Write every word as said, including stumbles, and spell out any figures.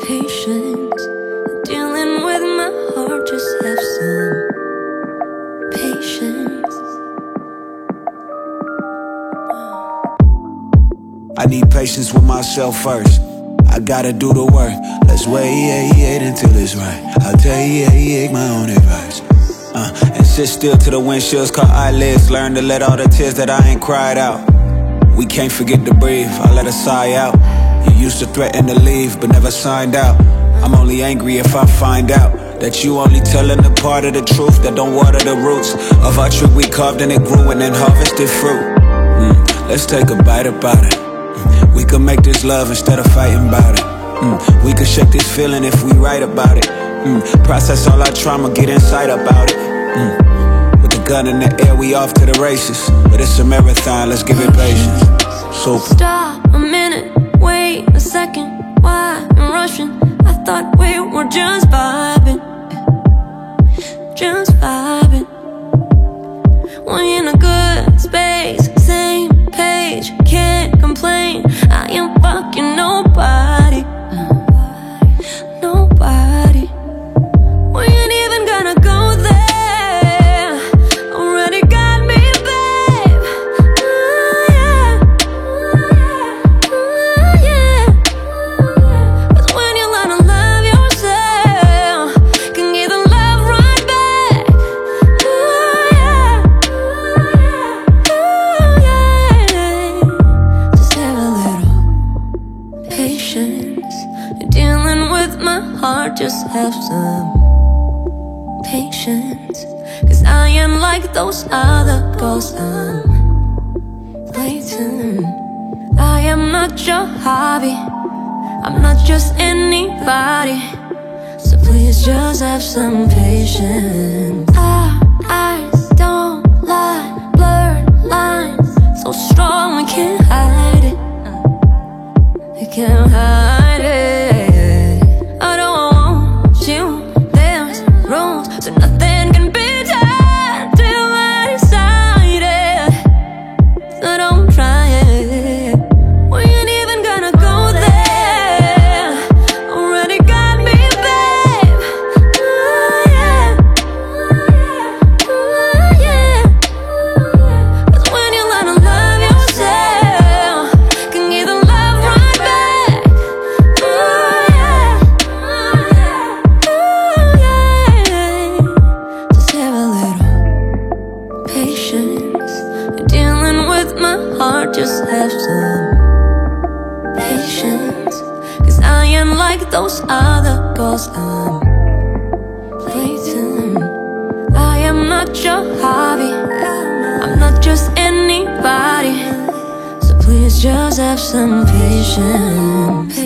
patience. Dealing with my heart, just have some patience. I need patience with myself first. I gotta do the work. Let's wait until it's right. I'll take my own advice. Uh, and sit still till the windshields caught eyelids. Learn to let all the tears that I ain't cried out. We can't forget to breathe, I let a sigh out. You used to threaten to leave, but never signed out. I'm only angry if I find out that you only telling the part of the truth that don't water the roots of our tree we carved and it grew and then harvested fruit. Mm, let's take a bite about it. Mm, we could make this love instead of fighting about it. Mm, we could shake this feeling if we write about it. Mm, process all our trauma, get inside about it. Mm, with the gun in the air, we off to the races. But it's a marathon, let's give it patience. Super. Stop a minute, wait a second. Why I'm rushing? I thought we were just vibing, just vibing. We're in a good space, same page, can't complain. I am fucking nobody, nobody. We ain't even gonna go there. Already got me, babe. Ooh, yeah. Ooh, yeah. Cause when you learn to love yourself, can give the love right back. Ooh, yeah. Ooh, yeah. Just have a little patience. You're dealing with my heart, just have some patience. Cause I am like those other girls, I'm blatant. I am not your hobby, I'm not just anybody. So please just have some patience. Our eyes don't lie, blurred lines so strong we can't hide it. We can't hide it. I don't want you, there's rules, so nothing can be done till I decide it. So don't try it. We ain't even gonna go there. Already got me, babe. Ooh, yeah. Ooh, yeah. Cause when you learn to love yourself, can give the love right back. Ooh, yeah. Ooh, yeah. Just have a little patience. You're dealing with my heart, just have some patience. Cause I am like those other girls, I'm blatant. I am not your hobby, I'm not just anybody. So please just have some patience.